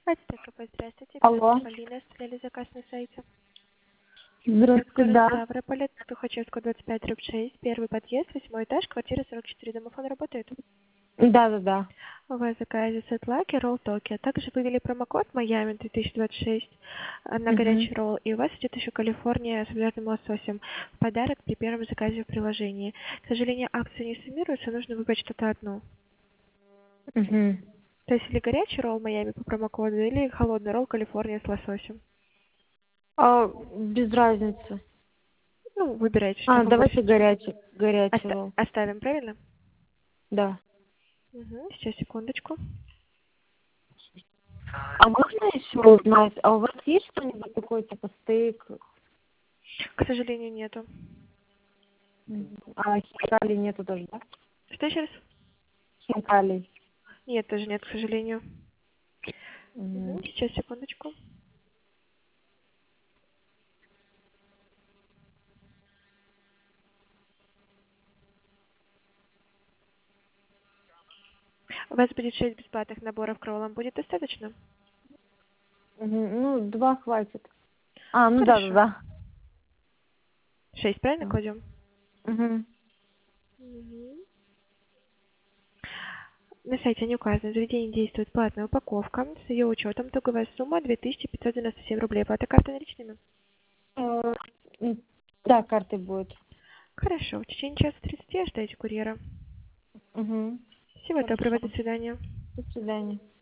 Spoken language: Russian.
АТКП, здравствуйте. Алло. Полина, оставляли заказ на сайте. Здравствуйте, Город да. Ставрополь, Тухачевского, 25/6, первый подъезд, 8 этаж, квартира 44, домофон работает. Да. У вас в заказе сетлаки, ролл токи, а также вывели промокод Майами 2026 на Угу. горячий ролл, и у вас идет еще Калифорния с обжаренным лососем в подарок при первом заказе в приложении. К сожалению, акции не суммируются, нужно выбрать что-то одно. Угу. То есть или горячий ролл Майами по промокоду, или холодный ролл Калифорния с лососем. Без разницы. Ну, выбирайте, что вам больше. Давайте горячий ролл. Оставим, правильно? Да. Угу, сейчас, секундочку. Можно еще узнать, у вас есть что-нибудь такое, типа стейк? К сожалению, нету. Хинкали нету тоже, да? Что еще раз? Хинкали. Нет, тоже нет, к сожалению. Угу. Угу, сейчас, секундочку. У вас будет 6 бесплатных наборов к роллам. Будет достаточно? Ну, 2 хватит. Хорошо. Да. 6, правильно кладем? Угу. Угу. На сайте не указано. В заведении действует платная упаковка. С ее учетом итоговая сумма 2597 рублей. Оплата карты наличными? Да, карты будет. Хорошо. В течение часа 30 ожидайте курьера. Угу. Всего доброго. Хорошо. До свидания. До свидания.